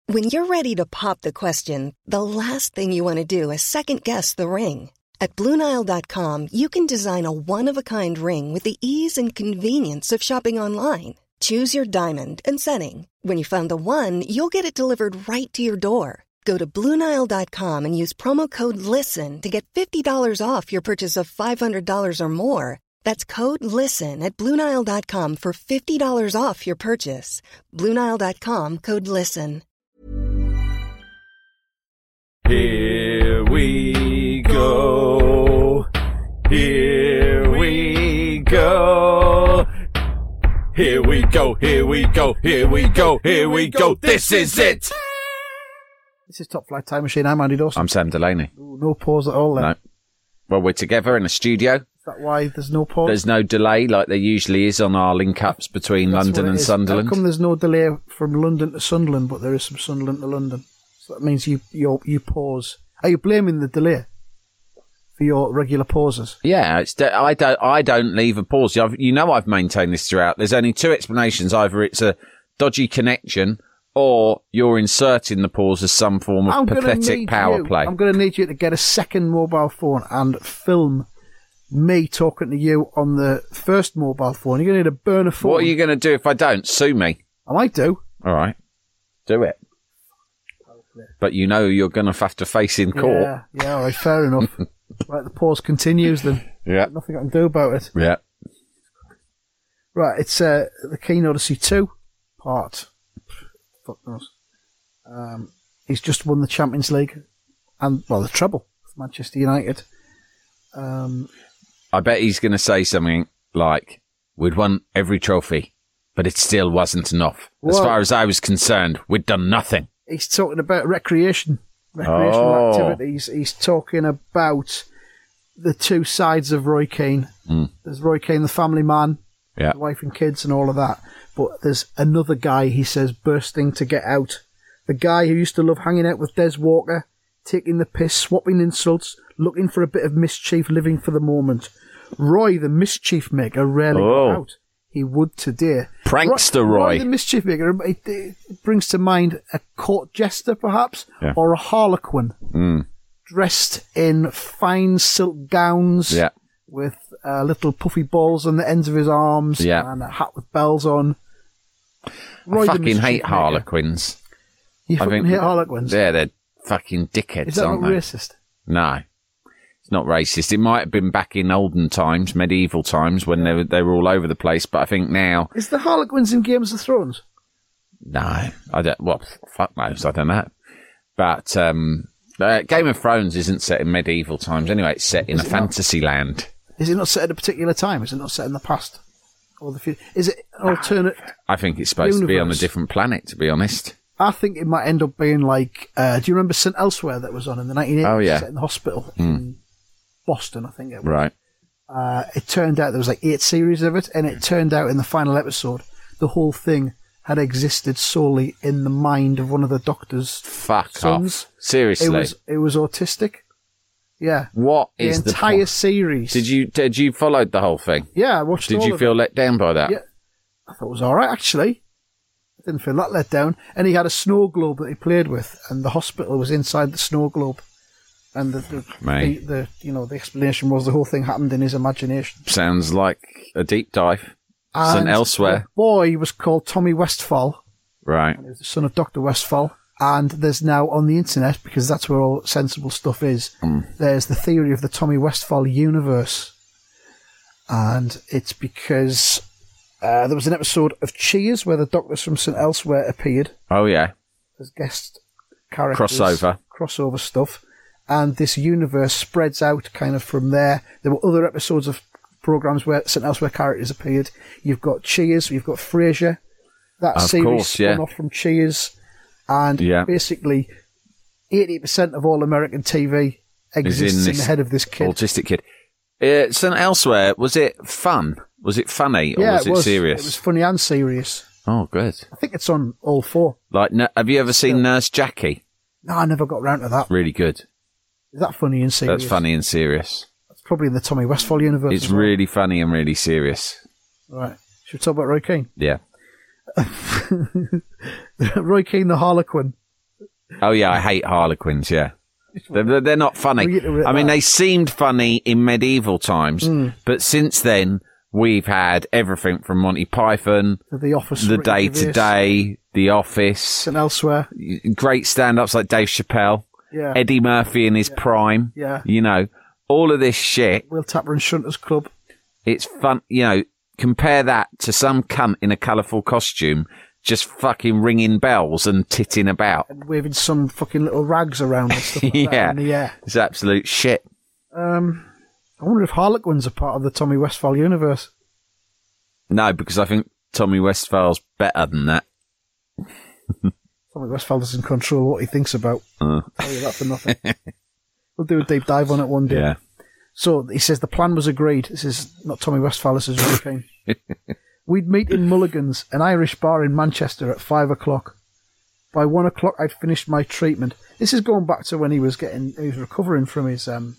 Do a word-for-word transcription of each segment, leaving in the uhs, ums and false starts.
When you're ready to pop the question, the last thing you want to do is second-guess the ring. At Blue Nile dot com, you can design a one-of-a-kind ring with the ease and convenience of shopping online. Choose your diamond and setting. When you find the one, you'll get it delivered right to your door. Go to Blue Nile dot com and use promo code LISTEN to get fifty dollars off your purchase of five hundred dollars or more. That's code LISTEN at Blue Nile dot com for fifty dollars off your purchase. Blue Nile dot com, code LISTEN. Here we go. Here we go. Here we go. Here we go. Here we go. Here we go. This is it. This is Top Flight Time Machine. I'm Andy Dawson. I'm Sam Delaney. Ooh, no pause at all then. No. Well, we're together in a studio. Is that why there's no pause? There's no delay like there usually is on our link-ups between That's London what it and is. Sunderland. How come there's no delay from London to Sunderland, but there is from Sunderland to London? So that means you you you pause. Are you blaming the delay for your regular pauses? Yeah, it's de- I don't I don't leave a pause. I've, you know I've maintained this throughout. There's only two explanations. Either it's a dodgy connection or you're inserting the pause as some form of I'm pathetic power you, play. I'm going to need you to get a second mobile phone and film me talking to you on the first mobile phone. You're going to need a burner phone. What are you going to do if I don't? Sue me. I might do. All right. Do it. But you know you're going to have to face in court. Yeah, yeah, all right, fair enough. Right, the pause continues then. Yeah. Nothing I can do about it. Yeah. Right, it's uh, the Keen Odyssey two part. Fuck knows. Um, he's just won the Champions League and, well, the treble with Manchester United. Um, I bet he's going to say something like, we'd won every trophy, but it still wasn't enough. As well, far as I was concerned, we'd done nothing. He's talking about recreation, recreational Oh. activities. He's talking about the two sides of Roy Keane. Mm. There's Roy Keane, the family man, Yeah. the wife and kids and all of that. But there's another guy, he says, bursting to get out. The guy who used to love hanging out with Des Walker, taking the piss, swapping insults, looking for a bit of mischief, living for the moment. Roy, the mischief maker, rarely Oh. got out. He would today. Prankster Roy. Roy the mischief maker, it, it brings to mind a court jester, perhaps, Yeah. or a harlequin, Mm. dressed in fine silk gowns Yeah. with uh, little puffy balls on the ends of his arms Yeah. and a hat with bells on. Roy I the fucking mischief hate maker. harlequins. You I fucking think- hate harlequins? Yeah, they're fucking dickheads, Is that aren't not they? racist? No. It's not racist. It might have been back in olden times, medieval times, when they were, they were all over the place, but I think now... Is the harlequins in Games of Thrones? No. I don't... Well, fuck knows. I don't know. But um, uh, Game of Thrones isn't set in medieval times anyway. It's set in Is a it not? fantasy land. Is it not set at a particular time? Is it not set in the past? Or the future? Is it an alternate... I think it's supposed to be on a Universe. different planet, to be honest. I think it might end up being like... Uh, do you remember Saint Elsewhere that was on in the nineteen eighties? Oh, yeah. Set in the hospital in Boston, I think it was. Right. Uh, it turned out there was like eight series of it, and it turned out in the final episode, the whole thing had existed solely in the mind of one of the doctor's Fuck sons. off. Seriously. It was it was autistic. Yeah. What The is the entire point? series. Did you did you follow the whole thing? Yeah, I watched Did all you of feel it. let down by that? Yeah. I thought it was alright, actually. I didn't feel that let down. And he had a snow globe that he played with, and the hospital was inside the snow globe. And the, the, the, Mate. the you know the explanation was the whole thing happened in his imagination. Sounds like a deep dive. And St Elsewhere. the boy was called Tommy Westphal. Right. He was the son of Doctor Westphal. And there's now on the internet, because that's where all sensible stuff is, Mm. there's the theory of the Tommy Westphal universe. And it's because uh, there was an episode of Cheers where the doctors from Saint Elsewhere appeared Oh, yeah. as guest characters. Crossover. Crossover stuff. And this universe spreads out kind of from there. There were other episodes of programs where Saint Elsewhere characters appeared. You've got Cheers, you've got Frasier. That Of series course, spun yeah. off from Cheers. And Yeah. basically, eighty percent of all American T V exists in, this the head of this kid. Autistic kid. Uh, St Elsewhere, was it fun? Was it funny or yeah, was it, was. serious? It was funny and serious. Oh, good. I think it's on all four. Like, n- have you ever seen Still. Nurse Jackie? No, I never got round to that. Really good. Is that funny and serious? That's funny and serious. That's probably in the Tommy Westphal universe. It's as well. really funny and really serious. Right. Should we talk about Roy Keane? Yeah. Roy Keane, the Harlequin. Oh, yeah, I hate Harlequins, yeah. They're, they're not funny. I mean, they seemed funny in medieval times, mm. but since then, we've had everything from Monty Python, The Office, The Day to Day, The Office, and elsewhere. Great stand-ups like Dave Chappelle, yeah. Eddie Murphy in his yeah. prime. Yeah. You know, all of this shit. Will Tapper and Shunters Club. It's fun, you know, compare that to some cunt in a colourful costume just fucking ringing bells and titting about. And waving some fucking little rags around and stuff like yeah. that in the air. It's absolute shit. Um, I wonder if Harlequins are part of the Tommy Westphal universe. No, because I think Tommy Westphal's better than that. Tommy Westphal doesn't control what he thinks about. Uh. I'll tell you that for nothing. We'll do a deep dive on it one day. Yeah. So he says the plan was agreed. This is not Tommy Westphal, this is Roy Keane. We'd meet in Mulligan's, an Irish bar in Manchester, at five o'clock. By one o'clock, I'd finished my treatment. This is going back to when he was getting, he was recovering from his. Um...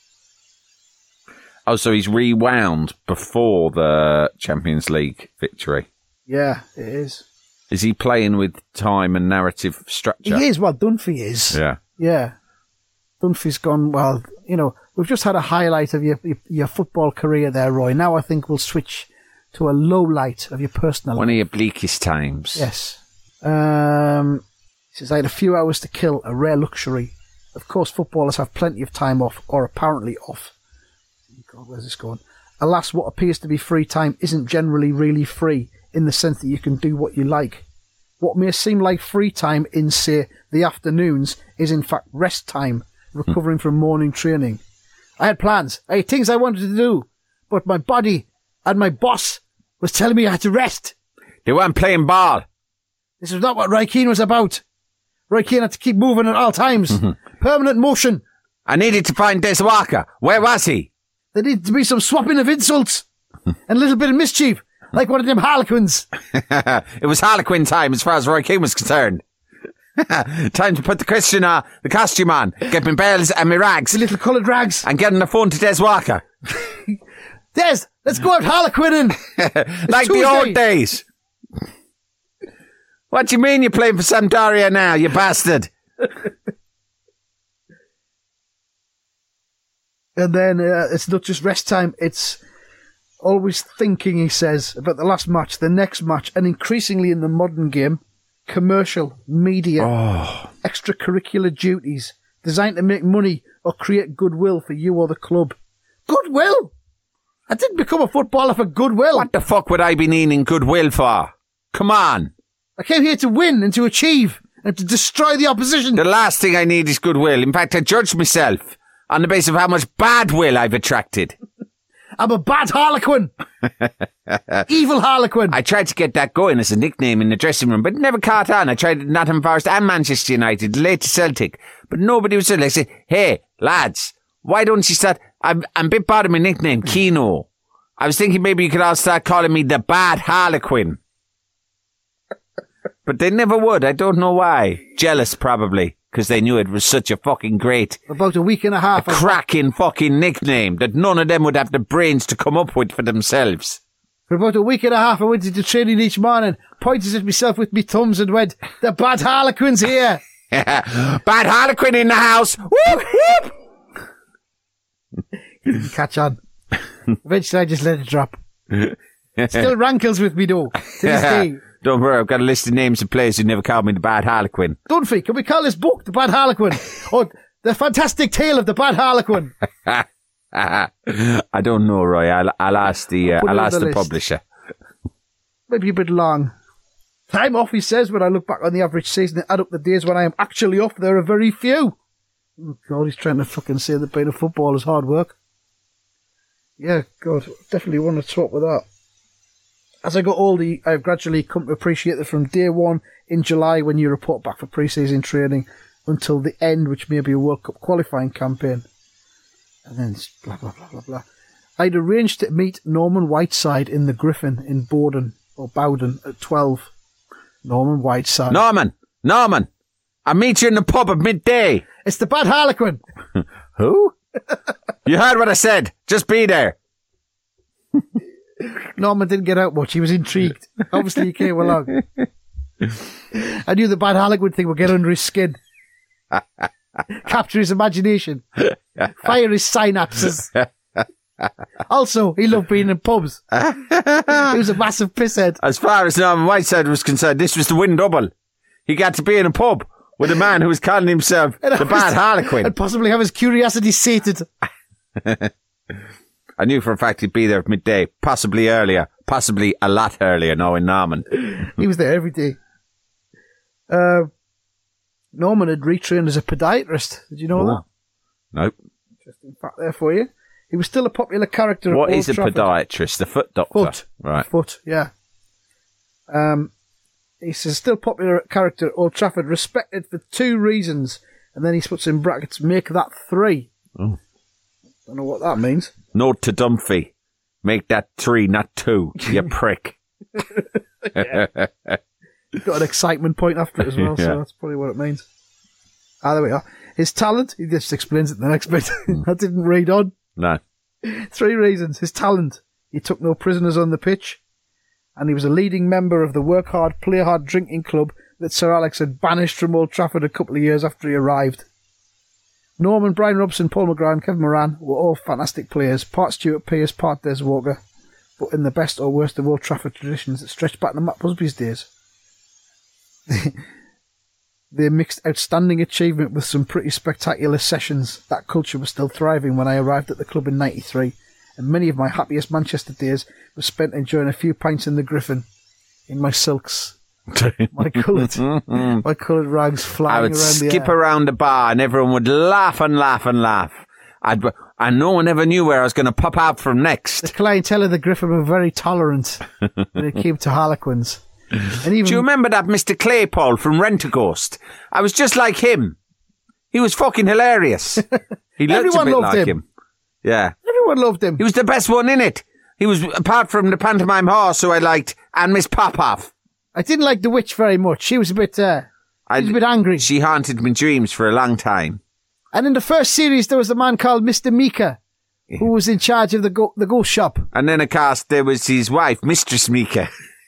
Oh, so he's rewound before the Champions League victory. Yeah, it is. Is he playing with time and narrative structure? He is. Well, Dunphy is. Yeah. Yeah. Dunphy's gone. Well, you know, we've just had a highlight of your your, your football career there, Roy. Now I think we'll switch to a low light of your personal life. One of your bleakest times. Yes. Um, he says, I had a few hours to kill, a rare luxury. Of course, footballers have plenty of time off, or apparently off. God, where's this going? Alas, what appears to be free time isn't generally really free, in the sense that you can do what you like. What may seem like free time in, say, the afternoons is in fact rest time, recovering from morning training. I had plans, I had things I wanted to do, but my body and my boss was telling me I had to rest. They weren't playing ball. This was not what Roy Keane was about. Roy Keane had to keep moving at all times. Permanent motion. I needed to find Des Walker. Where was he? There needed to be some swapping of insults and a little bit of mischief, like one of them Harlequins. It was Harlequin time as far as Roy Keane was concerned. Time to put the Christian, uh, the costume on, get my bells and my rags. The little coloured rags. And get on the phone to Des Walker. Des, let's go out Harlequining. Like Tuesday. the old days. What do you mean you're playing for Sampdoria now, you bastard? And then uh, it's not just rest time, it's always thinking, he says, about the last match, the next match, and increasingly in the modern game, commercial, media, oh. extracurricular duties, designed to make money or create goodwill for you or the club. Goodwill? I didn't become a footballer for goodwill. What the fuck would I be needing goodwill for? Come on. I came here to win and to achieve and to destroy the opposition. The last thing I need is goodwill. In fact, I judge myself on the basis of how much bad will I've attracted. I'm a bad Harlequin. Evil Harlequin. I tried to get that going as a nickname in the dressing room, but it never caught on. I tried it at Nottingham Forest and Manchester United, late to Celtic, but nobody was like, say, hey, lads, why don't you start... I'm, I'm a bit proud of my nickname, Keno. I was thinking maybe you could all start calling me the Bad Harlequin. But they never would. I don't know why. Jealous, probably, because they knew it was such a fucking great... About a week and a half. A cracking fucking nickname that none of them would have the brains to come up with for themselves. For about a week and a half, I went into training each morning, pointed at myself with me thumbs and went, the Bad Harlequin's here. Bad Harlequin in the house. Whoop, whoop. Didn't catch on. Eventually I just let it drop. Still rankles with me though, to this day. Don't worry, I've got a list of names of players who never called me the Bad Harlequin. Dunphy, can we call this book The Bad Harlequin? Or The Fantastic Tale of the Bad Harlequin? I don't know, Roy. I'll, I'll ask the, uh, I'll ask the, the publisher. Maybe a bit long. Time off, he says, when I look back on the average season and add up the days when I am actually off, there are very few. Oh, God, he's trying to fucking say that being a footballer is hard work. Yeah, God, definitely want to talk with that. As I got older, I've gradually come to appreciate that from day one in July, when you report back for pre-season training, until the end, which may be a World Cup qualifying campaign. And then it's blah, blah, blah, blah, blah. I'd arranged to meet Norman Whiteside in the Griffin in Bowden, or Bowden, at twelve. Norman Whiteside. Norman! Norman! I'll meet you in the pub at midday. It's the Bad Harlequin. Who? You heard what I said. Just be there. Norman didn't get out much. He was intrigued. Obviously, he came along. I knew the Bad Harlequin thing would get under his skin. Capture his imagination. Fire his synapses. Also, he loved being in pubs. He was a massive pisshead. As far as Norman Whiteside was concerned, this was the win double. He got to be in a pub with a man who was calling himself And the Bad Harlequin. And possibly have his curiosity sated. I knew for a fact he'd be there at midday, possibly earlier, possibly a lot earlier, knowing Norman. He was there every day. Uh, Norman had retrained as a podiatrist. Did you know Oh. that? Nope. Interesting fact there for you. He was still a popular character. What at Old is a Trafford. podiatrist? The foot doctor? Foot. Right. Foot, yeah. Um, he's a still popular character at Old Trafford, respected for two reasons. And then he puts in brackets, make that three. Oh. Don't know what that means. Note to Dumphy. Make that three, not two, you prick. Got an excitement point after it as well, Yeah. so that's probably what it means. Ah, there we are. His talent, he just explains it in the next bit. I didn't read on. No. Three reasons. His talent. He took no prisoners on the pitch. And he was a leading member of the Work Hard, Play Hard drinking club that Sir Alex had banished from Old Trafford a couple of years after he arrived. Norman, Brian Robson, Paul McGrath, Kevin Moran were all fantastic players, part Stuart Pearce, part Des Walker, but in the best or worst of Old Trafford traditions that stretch back to Matt Busby's days. They mixed outstanding achievement with some pretty spectacular sessions. That culture was still thriving when I arrived at the club in ninety-three, and many of my happiest Manchester days were spent enjoying a few pints in the Griffin, in my silks, my coloured, my coloured rags flying I would around the skip air. around the bar and everyone would laugh and laugh and laugh. I'd, and no one ever knew where I was going to pop out from The next. clientele of the Griffin were very tolerant when it came to Harlequins. And even Do you remember that Mister Claypole from Rent-A-Ghost? I was just like him. He was fucking hilarious. He looked Everyone a bit loved like him. him. Yeah. everyone loved him. He was the best one in it. He was, apart from the pantomime horse who I liked, and Miss Popoff. I didn't like the witch very much. She was a bit, uh, I, she was a bit angry. She haunted my dreams for a long time. And in the first series, there was a man called Mister Mika, who was in charge of the go- the ghost shop. And then, of course, there was his wife, Mistress Mika.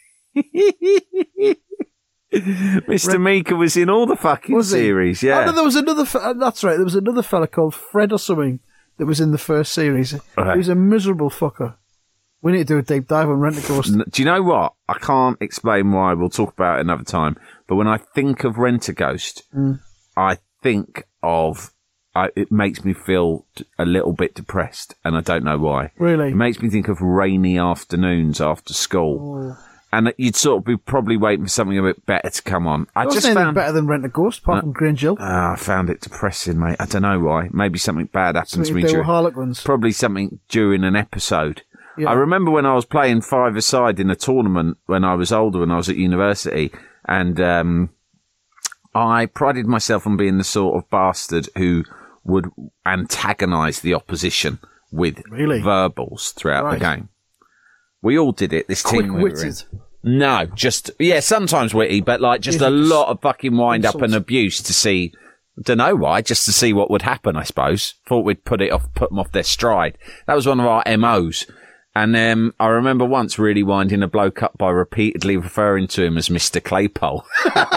Mister Mika was in all the fucking Was he? series, Oh, yeah. no, there was another. Fe- uh, that's right. There was another fella called Fred or something that was in the first series. Right. He was a miserable fucker. We need to do a deep dive on Rent-A-Ghost. N- Do you know what? I can't explain why. We'll talk about it another time. But when I think of Rent-A-Ghost, Mm. I think of... I, it makes me feel t- a little bit depressed, and I don't know why. Really? It makes me think of rainy afternoons after school. Oh. And you'd sort of be probably waiting for something a bit better to come on. I There wasn't just anything found... better than Rent-A-Ghost, apart Uh, from Grange Hill. Ah, I found it depressing, mate. I don't know why. Maybe something bad happened Something to me if they were during... Harlequins. Probably something during an episode. Yeah. I remember when I was playing five-a-side in a tournament when I was older, when I was at university, and um, I prided myself on being the sort of bastard who would antagonise the opposition with Really? verbals throughout Right. the game. We all did it, this team we were in. Quick-witted. No, just, yeah, sometimes witty, but like just a Yes. lot of fucking wind up Insults. and abuse to see, don't know why, just to see what would happen, I suppose. Thought we'd put it off, put them off their stride. That was one of our M Os. And um, I remember once really winding a bloke up by repeatedly referring to him as Mister Claypole.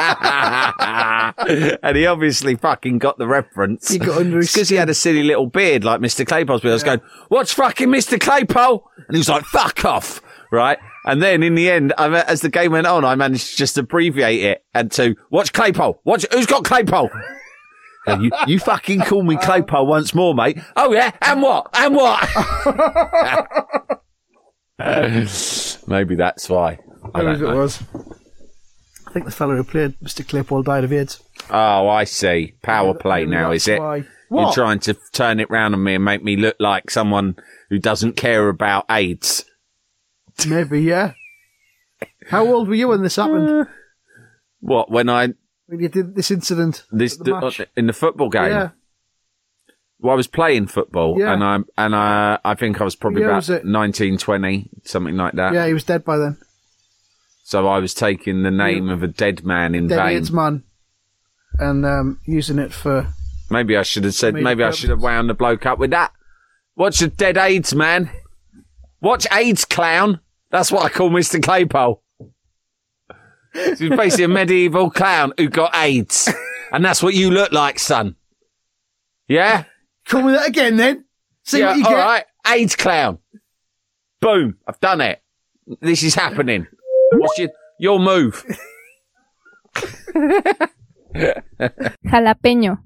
And he obviously fucking got the reference. He got under his because he had a silly little beard like Mister Claypole's beard. I was going, what's fucking Mister Claypole? And he was like, fuck off. Right? And then in the end, I, as the game went on, I managed to just abbreviate it and to, what's Claypole? What's, who's got Claypole? And you, you fucking call me Claypole once more, mate. Oh yeah? And what? And what? Maybe that's why. I I don't it know. was. I think the fella who played Mister Claypole died of AIDS. Oh, I see. Power play Maybe now, that's is it? why. You're What? trying to turn it round on me and make me look like someone who doesn't care about AIDS. Maybe, yeah. How old were you when this happened? What, when I, When you did this incident? this, at the match? in the football game? Yeah. Well, I was playing football Yeah. and I, and I, I think I was probably Yeah, about was it? nineteen, twenty, something like that. Yeah, he was dead by then. So I was taking the name of a dead man in Dead vain. AIDS man. And um, using it for... Maybe I should have said, Made maybe I purpose. should have wound the bloke up with that. Watch a dead AIDS man. Watch AIDS clown. That's what I call Mister Claypole. So he's basically a medieval clown who got AIDS. And that's what you look like, son. Yeah? Call me that again, then. See yeah, what you all get. right. AIDS clown. Boom. I've done it. This is happening. What's your, your move? Jalapeño.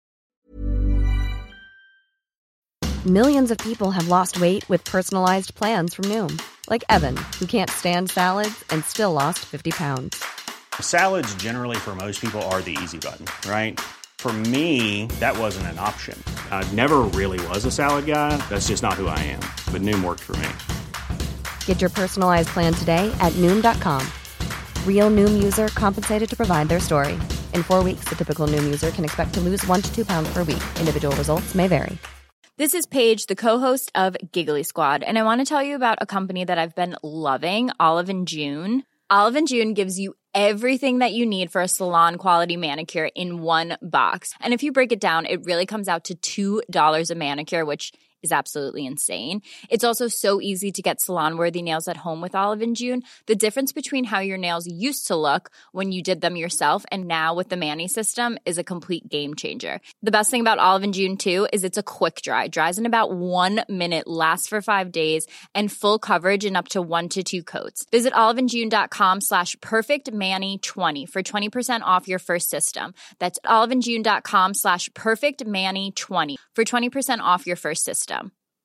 Millions of people have lost weight with personalized plans from Noom. Like Evan, who can't stand salads and still lost fifty pounds. Salads generally for most people are the easy button, right? For me, that wasn't an option. I never really was a salad guy. That's just not who I am. But Noom worked for me. Get your personalized plan today at Noom dot com. Real Noom user compensated to provide their story. In four weeks, the typical Noom user can expect to lose one to two pounds per week. Individual results may vary. This is Paige, the co-host of Giggly Squad, and I want to tell you about a company that I've been loving, Olive and June. Olive and June gives you everything that you need for a salon-quality manicure in one box. And if you break it down, it really comes out to two dollars a manicure, which is absolutely insane. It's also so easy to get salon-worthy nails at home with Olive and June. The difference between how your nails used to look when you did them yourself and now with the Mani system is a complete game changer. The best thing about Olive and June, too, is it's a quick dry. Dries in about one minute, lasts for five days, and full coverage in up to one to two coats. Visit oliveandjune.com slash perfectmani20 for twenty percent off your first system. That's oliveandjune.com slash perfectmani20 for twenty percent off your first system.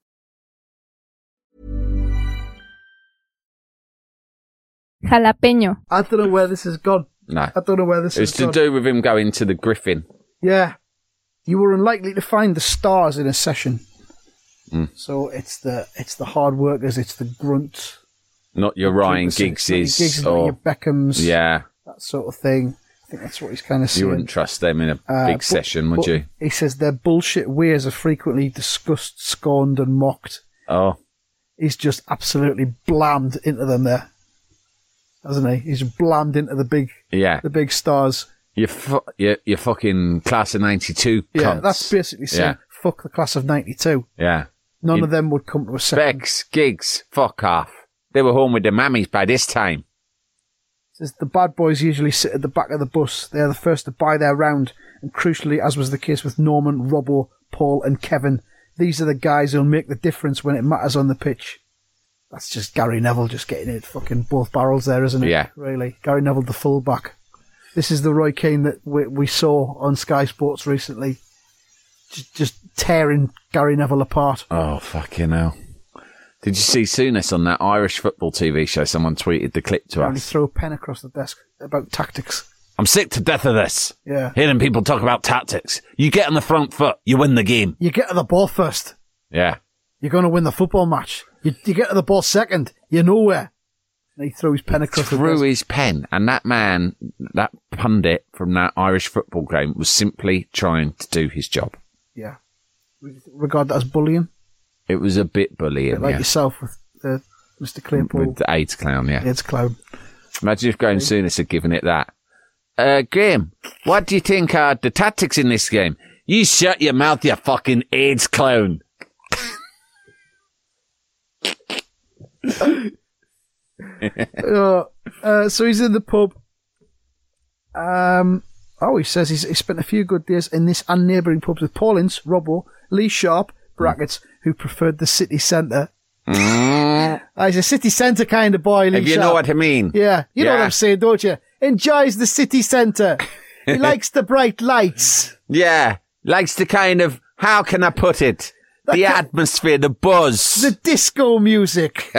Jalapeño. I don't know where this has gone. No. I don't know where this It's has to gone. do with him going to the Griffin. Yeah. You were unlikely to find the stars in a session. Mm. So it's the it's the hard workers, it's the grunts. Not your Ryan It's not your Giggses. Giggs, not or, your Beckhams. yeah. That sort of thing. I think that's what he's kind of saying. You wouldn't trust them in a Uh, big but- session, would but you? He says their bullshit ways are frequently discussed, scorned and mocked. Oh. He's just absolutely blammed into them there. Hasn't he? He's blammed into the big Yeah. the big stars. You fu- you you fucking class of ninety-two cunts. Yeah, that's basically saying, Yeah. fuck the class of ninety-two. Yeah. None You- of them would come to a second. Becks, Gigs, fuck off. They were home with their mammies by this time. Says the bad boys usually sit at the back of the bus. They are the first to buy their round. And crucially, as was the case with Norman, Robbo, Paul and Kevin, these are the guys who'll make the difference when it matters on the pitch. That's just Gary Neville just getting it fucking both barrels there, isn't it? Yeah. Really. Gary Neville, the fullback. This is the Roy Keane that we, we saw on Sky Sports recently. Just, just tearing Gary Neville apart. Oh, fucking hell. Did you see Souness on that Irish football T V show? Someone tweeted the clip to Apparently us. throw a pen across the desk about tactics. I'm sick to death of this. Yeah. Hearing people talk about tactics. You get on the front foot, you win the game. You get to the ball first. Yeah. You're going to win the football match. You, you get to the ball second. You're nowhere. And he threw his pen across the Threw desk. his pen, and that man, that pundit from that Irish football game, was simply trying to do his job. Yeah. We regard that as bullying. It was a bit bullying, Bit like yeah. yourself with uh, Mister Claypool. With the AIDS clown, yeah. It's clown. Imagine if Graham Souness had given it that. Uh, Graham, what do you think are the tactics in this game? You shut your mouth, you fucking AIDS clown. uh, uh, so he's in the pub. Um, oh, he says he's he spent a few good days in this and neighbouring pubs with Paul Ince, Robbo, Lee Sharp, brackets, who preferred the city centre. Mm. Oh, he's a city centre kind of boy, Lee If you Sharp. know what I mean. Yeah, you know Yeah. what I'm saying, don't you? Enjoys the city centre. He likes the bright lights. Yeah. Likes the kind of, how can I put it? That The ki- atmosphere, the buzz. The disco music.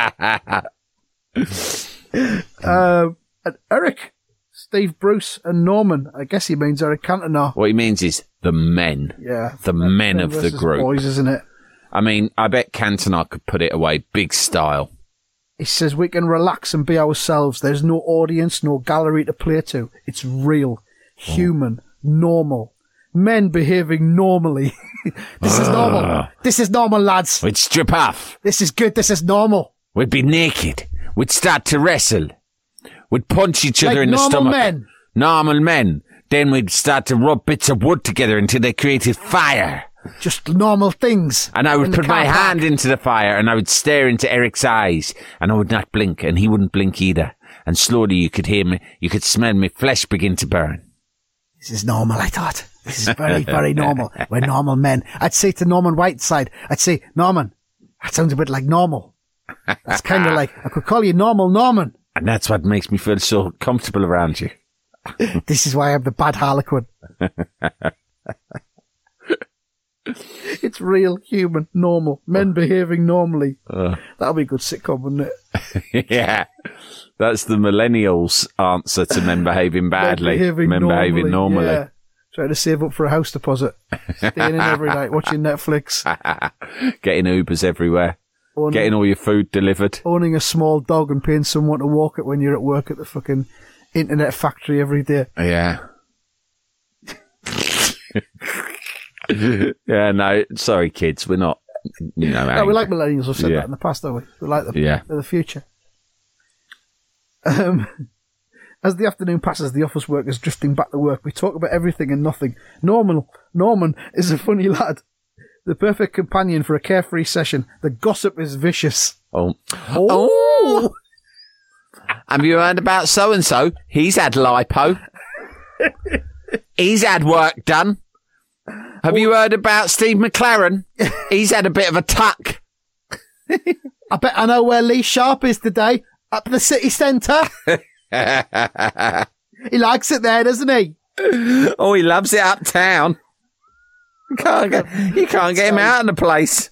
uh, and Eric, Steve Bruce and Norman. I guess he means Eric Cantona. What he means is the men. Yeah. The men of the versus group. Boys, isn't it? I mean, I bet Cantona could put it away big style. He says we can relax and be ourselves. There's no audience, no gallery to play to. It's real, human, normal. Men behaving normally. This is normal. This is normal, lads. We'd strip off. This is good. This is normal. We'd be naked. We'd start to wrestle. We'd punch each other Like in the normal stomach. men. Normal men. Then we'd start to rub bits of wood together until they created fire. Just normal things. And I would in the put my car park. hand into the fire and I would stare into Eric's eyes and I would not blink and he wouldn't blink either. And slowly you could hear me, you could smell my flesh begin to burn. This is normal, I thought. This is very, very normal. We're normal men. I'd say to Norman Whiteside, I'd say, Norman, that sounds a bit like normal. That's kind of like, I could call you Normal Norman. And that's what makes me feel so comfortable around you. This is why I'm the bad Harlequin. It's real, human, normal. Men behaving normally. Uh, That'll be a good sitcom, wouldn't it? Yeah. That's the millennials' answer to men behaving badly. Men behaving men normally. Behaving normally. Yeah. Trying to save up for a house deposit. Staying in every night, watching Netflix. Getting Ubers everywhere. Owning, Getting all your food delivered. Owning a small dog and paying someone to walk it when you're at work at the fucking internet factory every day. Yeah. Yeah, no, sorry, kids. We're not, you know. No, we like millennials. We've said yeah. that in the past, haven't we? We like them. Yeah. They're the future. Um, as the afternoon passes, the office workers drifting back to work. We talk about everything and nothing. Norman, Norman is a funny lad. The perfect companion for a carefree session. The gossip is vicious. Oh. Oh. Have you heard about so-and-so? He's had lipo. He's had work done. Have you heard about Steve McLaren? He's had a bit of a tuck. I bet I know where Lee Sharp is today. Up the city centre. He likes it there, doesn't he? Oh, he loves it uptown. You can't get, you can't get him out of the place.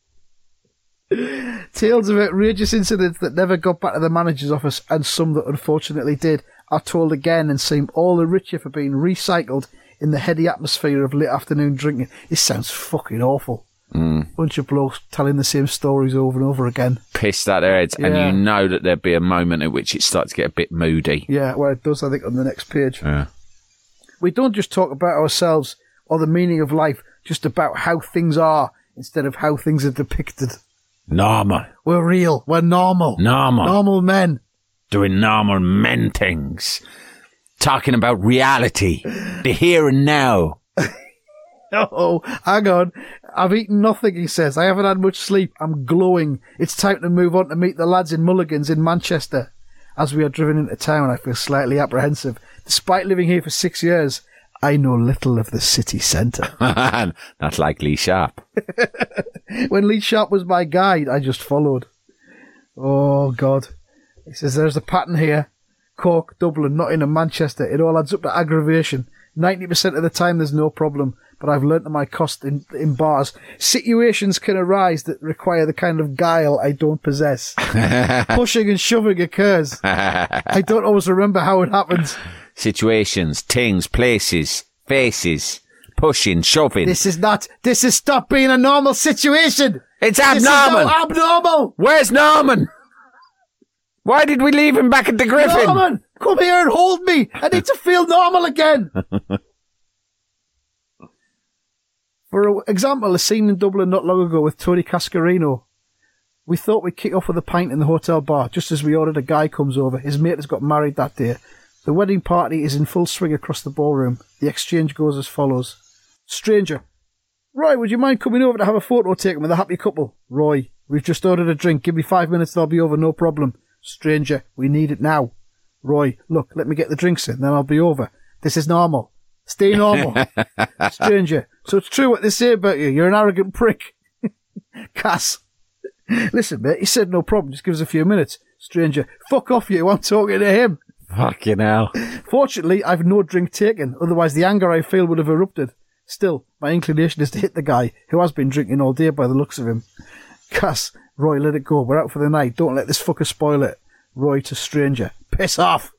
Tales of outrageous incidents that never got back to the manager's office, and some that unfortunately did, are told again and seem all the richer for being recycled in the heady atmosphere of late afternoon drinking. This sounds fucking awful. Mm. Bunch of blokes telling the same stories over and over again. Pissed out their heads, yeah. And you know that there'd be a moment at which it starts to get a bit moody. Yeah, well, it does, I think, on the next page. Yeah. We don't just talk about ourselves or the meaning of life, just about how things are instead of how things are depicted. Normal. We're real. We're normal. Normal. Normal men. Doing normal men things. Talking about reality. The here and now. Oh, hang on. I've eaten nothing, he says. I haven't had much sleep. I'm glowing. It's time to move on to meet the lads in Mulligan's in Manchester. As we are driven into town, I feel slightly apprehensive. Despite living here for six years, I know little of the city centre. Not like Lee Sharp. When Lee Sharp was my guide, I just followed. Oh, God. He says, there's a pattern here. Cork, Dublin, Nottingham, Manchester. It all adds up to aggravation. ninety percent of the time there's no problem, but I've learnt to my cost in, in bars. Situations can arise that require the kind of guile I don't possess. Pushing and shoving occurs. I don't always remember how it happens. Situations, things, places, faces, pushing, shoving. This is not, this is stop being a normal situation. It's abnormal. This is abnormal. Where's Norman? Why did we leave him back at the Griffin? Norman, come here and hold me. I need to feel normal again. For example, a scene in Dublin not long ago with Tony Cascarino. We thought we'd kick off with a pint in the hotel bar. Just as we ordered, a guy comes over. His mate has got married that day. The wedding party is in full swing across the ballroom. The exchange goes as follows. Stranger. Roy, would you mind coming over to have a photo taken with a happy couple? Roy, we've just ordered a drink. Give me five minutes and I'll be over, no problem. Stranger, we need it now. Roy, look, let me get the drinks in, then I'll be over. This is normal. Stay normal. Stranger, so it's true what they say about you. You're an arrogant prick. Cass. Listen, mate, he said no problem. Just give us a few minutes. Stranger, fuck off you. I'm talking to him. Fucking hell. Fortunately, I've no drink taken. Otherwise, the anger I feel would have erupted. Still, my inclination is to hit the guy, who has been drinking all day by the looks of him. Cass, Roy, let it go. We're out for the night. Don't let this fucker spoil it. Roy to Stranger. Piss off.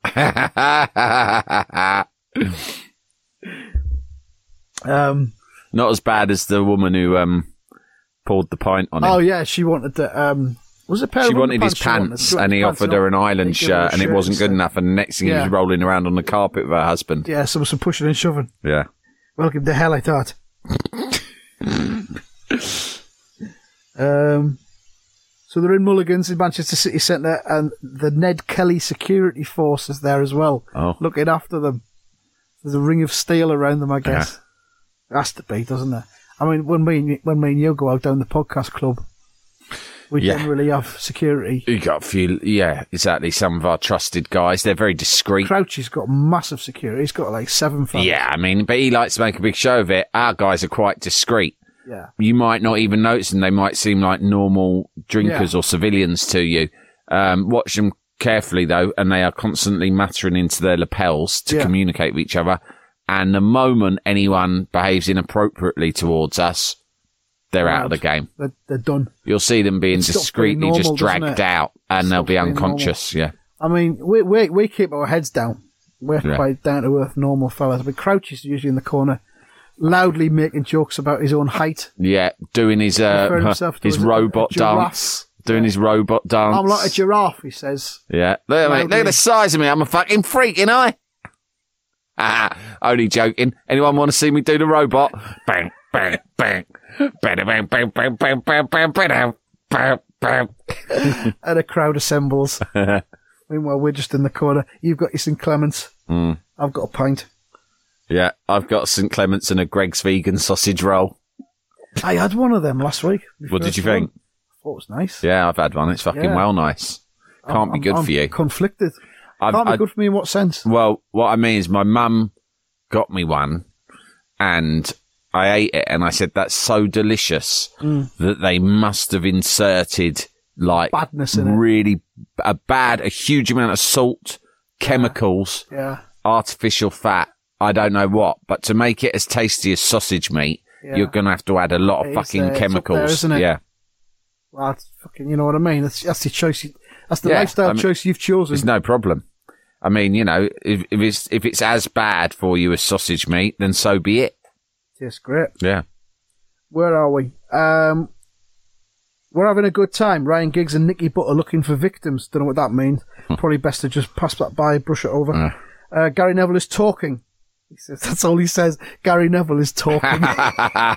um, Not as bad as the woman who um poured the pint on him. Oh, yeah, she wanted to... Um, was it a pair she of wanted his pants, pants, wanted and he pants offered her an island shirt, and it wasn't good enough, and the next thing yeah. he was rolling around on the carpet with her husband. Yeah, some some pushing and shoving. Yeah. Welcome to hell, I thought. um, so they're in Mulligan's in Manchester City Centre, and the Ned Kelly security force is there as well, oh. looking after them. There's a ring of steel around them, I guess. Yeah. Has to be, doesn't there? I mean, when me, when me and you go out down the podcast club, We Yeah. generally have security. You got a few, yeah, exactly. Some of our trusted guys, they're very discreet. Crouchy's got massive security. He's got like seven fellas. Yeah, I mean, but he likes to make a big show of it. Our guys are quite discreet. Yeah. You might not even notice them. They might seem like normal drinkers Yeah. or civilians to you. Um, watch them carefully, though, and they are constantly muttering into their lapels to Yeah. communicate with each other. And the moment anyone behaves inappropriately towards us, they're out of the game. They're, they're done. You'll see them being It stops being discreetly normal, just doesn't dragged it? out, and they'll Stops be being unconscious. Yeah. I mean, we we we keep our heads down. We're Yeah. quite down to earth, normal fellas. But Crouchy's usually in the corner, loudly making jokes about his own height. Yeah, doing his Referring uh, his his to as a- robot a giraffe. dance. Doing his robot dance. I'm like a giraffe, he says. Yeah. Look at me. Look at the size of me. I'm a fucking freak, ain't I? Ah, only joking. Anyone want to see me do the robot? Bang, bang, bang. Bang, bang, bang, bang, bang, bang, bang, bang, bang, bang. And a crowd assembles. Meanwhile, we're just in the corner. You've got your Saint Clements. Mm. I've got a pint. Yeah, I've got Saint Clements and a Greg's vegan sausage roll. I had one of them last week. What did you think? I thought it was nice. Yeah, I've had one. It's fucking Yeah. well nice. Can't I'm- be good I'm for you. Conflicted. I've, Can't be I- good for me in what sense? Well, what I mean is my mum got me one and I ate it and I said, that's so delicious that they must have inserted like Badness in it. really a bad, a huge amount of salt, chemicals, Yeah. artificial fat. I don't know what, but to make it as tasty as sausage meat, Yeah. you're going to have to add a lot of It is, fucking uh, it's up chemicals. there, isn't it? Yeah. Well, that's fucking, you know what I mean? That's, that's the choice. You, that's the Yeah, lifestyle I mean, choice you've chosen. It's no problem. I mean, you know, if, if it's if it's as bad for you as sausage meat, then so be it. Yes, great. Yeah. Where are we? Um, we're having a good time. Ryan Giggs and Nicky Butt are looking for victims. Don't know what that means. Probably best to just pass that by, brush it over. Uh. Uh, Gary Neville is talking. He says, that's all he says. Gary Neville is talking. That's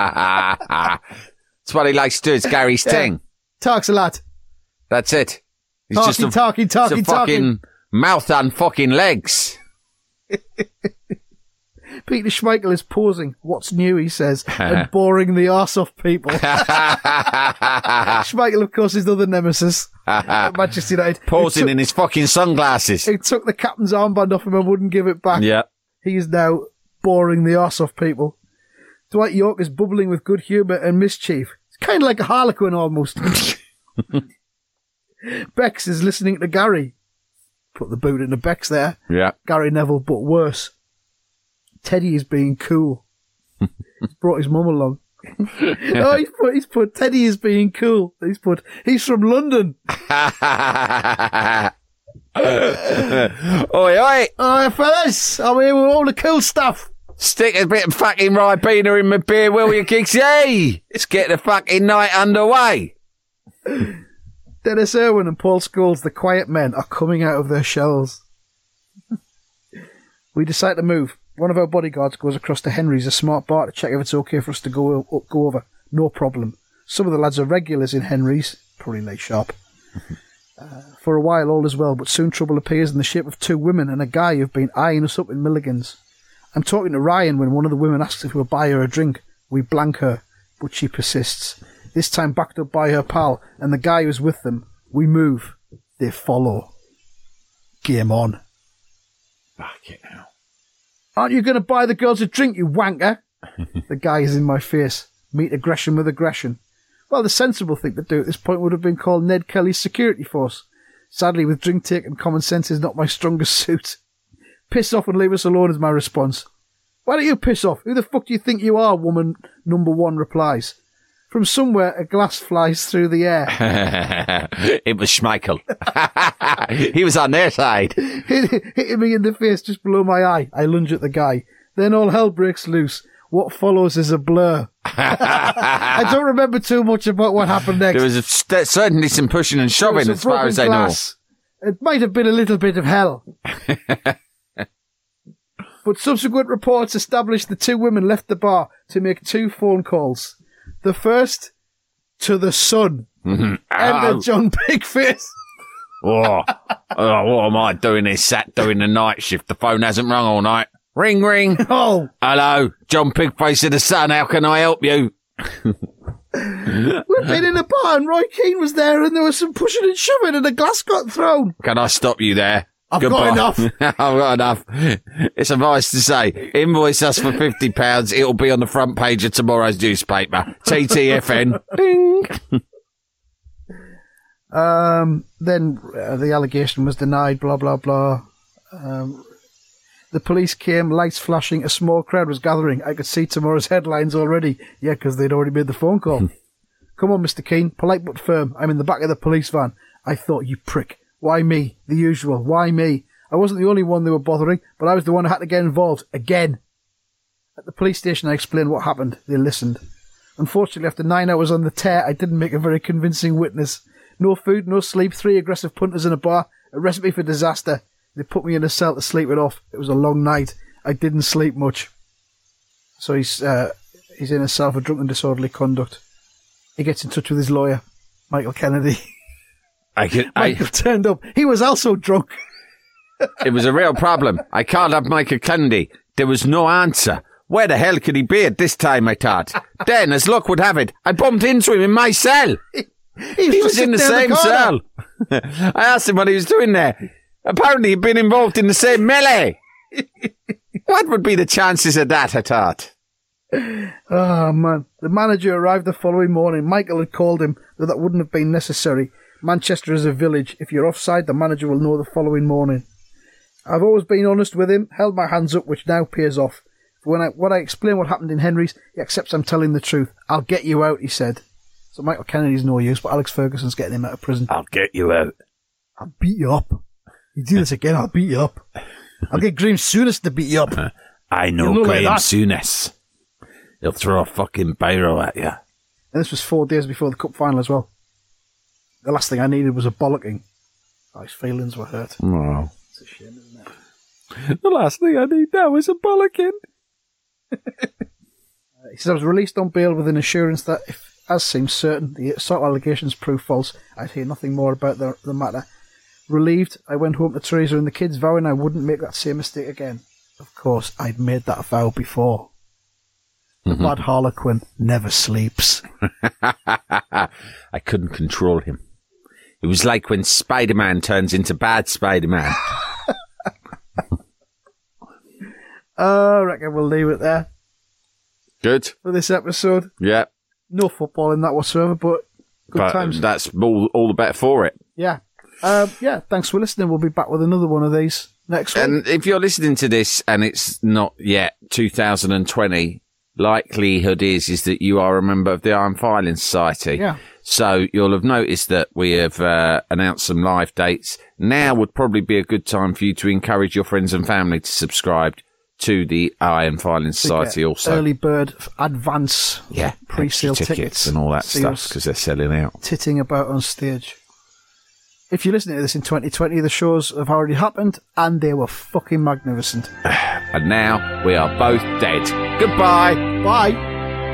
what he likes to do. It's Gary's thing. Talks a lot. That's it. He's Talking, just a, talking, talking, it's a fucking mouth on fucking legs. Peter Schmeichel is posing. What's new, he says, and boring the arse off people. Schmeichel, of course, is the other nemesis at Manchester United. Pausing Who took, in his fucking sunglasses. who took the captain's armband off him and wouldn't give it back. Yeah. He is now boring the arse off people. Dwight York is bubbling with good humour and mischief. It's kind of like a harlequin almost. Bex is listening to Gary. Put the boot in the Bex there. Yeah. Gary Neville, but worse. Teddy is being cool. He's brought his mum along. Oh, he's put, he's put Teddy is being cool. He's put, he's from London. Oi, oi. Oh, fellas, I'm here with all the cool stuff. Stick a bit of fucking Ribena in my beer, will you, Giggs? Hey! Let's get the fucking night underway. Dennis Irwin and Paul Scholes, the quiet men, are coming out of their shells. We decide to move. One of our bodyguards goes across to Henry's, a smart bar, to check if it's okay for us to go up, go over. No problem. Some of the lads are regulars in Henry's, probably late sharp. Uh, for a while, all is well, but soon trouble appears in the shape of two women and a guy who've been eyeing us up in Milligan's. I'm talking to Ryan when one of the women asks if we'll buy her a drink. We blank her, but she persists. This time backed up by her pal and the guy who's with them. We move. They follow. Game on. Fuck it now. Aren't you going to buy the girls a drink, you wanker? The guy is in my face. Meet aggression with aggression. Well, the sensible thing to do at this point would have been called Ned Kelly's security force. Sadly, with drink take and common sense is not my strongest suit. Piss off and leave us alone is my response. Why don't you piss off? Who the fuck do you think you are, woman number one replies. From somewhere, a glass flies through the air. It was Schmeichel. He was on their side. Hitting me in the face just below my eye. I lunge at the guy. Then all hell breaks loose. What follows is a blur. I don't remember too much about what happened next. There was a, st- certainly some pushing and There shoving was a as far broken as I glass. It might have been a little bit of hell. But subsequent reports established the two women left the bar to make two phone calls. The first, to the Sun. know. Enter John Pigface. Oh, oh, what am I doing here? Sat doing the night shift. The phone hasn't rung all night. Ring, ring. Oh, Hello, John Pigface of the Sun. How can I help you? We've been in a bar and Roy Keane was there and there was some pushing and shoving and a glass got thrown. Can I stop you there? I've Goodbye. got enough. I've got enough. It's a vice to say, invoice us for fifty pounds. It'll be on the front page of tomorrow's newspaper. T T F N. Ding. Um, then uh, the allegation was denied, blah, blah, blah. Um, the police came, lights flashing, a small crowd was gathering. I could see tomorrow's headlines already. Yeah, because they'd already made the phone call. Come on, Mister Keane, polite but firm. I'm in the back of the police van. I thought, you prick. Why me? The usual. Why me? I wasn't the only one they were bothering, but I was the one who had to get involved. Again. At the police station, I explained what happened. They listened. Unfortunately, after nine hours on the tear, I didn't make a very convincing witness. No food, no sleep, three aggressive punters in a bar, a recipe for disaster. They put me in a cell to sleep it off. It was a long night. I didn't sleep much. So he's uh, he's in a cell for drunken disorderly conduct. He gets in touch with his lawyer, Michael Kennedy. I can, Michael I, turned up. He was also drunk. It was a real problem. I called up Michael Kennedy. There was no answer. Where the hell could he be at this time, I thought. Then, as luck would have it, I bumped into him in my cell. He, he was, He was in the same the cell. I asked him what he was doing there. Apparently he'd been involved in the same melee. What would be the chances of that, I thought? Oh, man. The manager arrived the following morning. Michael had called him, though that wouldn't have been necessary. Manchester is a village. If you're offside, the manager will know the following morning. I've always been honest with him, held my hands up, which now pays off. When I, when I explain what happened in Henry's, he accepts I'm telling the truth. I'll get you out, he said. So Michael Kennedy's no use, but Alex Ferguson's getting him out of prison. I'll get you out. I'll beat you up. You do this again, I'll beat you up. I'll get Graham Souness to beat you up. Uh, I know, know Graham like Souness. He'll throw a fucking biro at you. And this was four days before the cup final as well. The last thing I needed was a bollocking. Oh, his feelings were hurt. Oh. It's a shame, isn't it? The last thing I need now is a bollocking. uh, he says I was released on bail with an assurance that, if, as seems certain, the assault allegations prove false, I'd hear nothing more about the, the matter. Relieved, I went home to Teresa and the kids, vowing I wouldn't make that same mistake again. Of course, I'd made that vow before. The mm-hmm. bad harlequin never sleeps. I couldn't control him. It was like when Spider-Man turns into bad Spider-Man. I reckon we'll leave it there. Good. For this episode. Yeah. No football in that whatsoever, but good but times. That's all, all the better for it. Yeah. Um, yeah, thanks for listening. We'll be back with another one of these next week. And if you're listening to this and it's not yet two thousand twenty, likelihood is is that you are a member of the Iron Filing Society. Yeah. So you'll have noticed that we have uh, announced some live dates. Now would probably be a good time for you to encourage your friends and family to subscribe to the Iron Filing Society also. Early bird advance yeah, pre-sale tickets, tickets and all that See stuff because they're selling out. Titting about on stage. If you're listening to this in twenty twenty, the shows have already happened and they were fucking magnificent. And now we are both dead. Goodbye. Bye.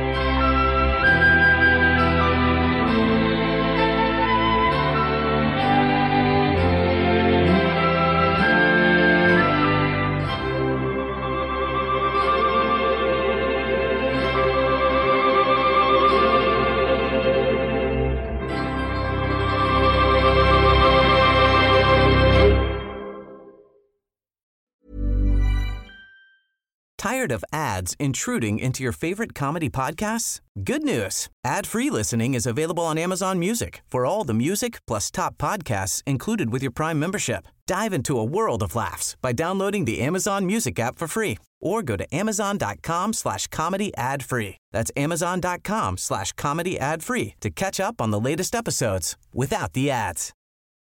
Tired of ads intruding into your favorite comedy podcasts? Good news. Ad-free listening is available on Amazon Music for all the music plus top podcasts included with your Prime membership. Dive into a world of laughs by downloading the Amazon Music app for free or go to amazon.com slash comedy ad free. That's amazon.com slash comedy ad free to catch up on the latest episodes without the ads.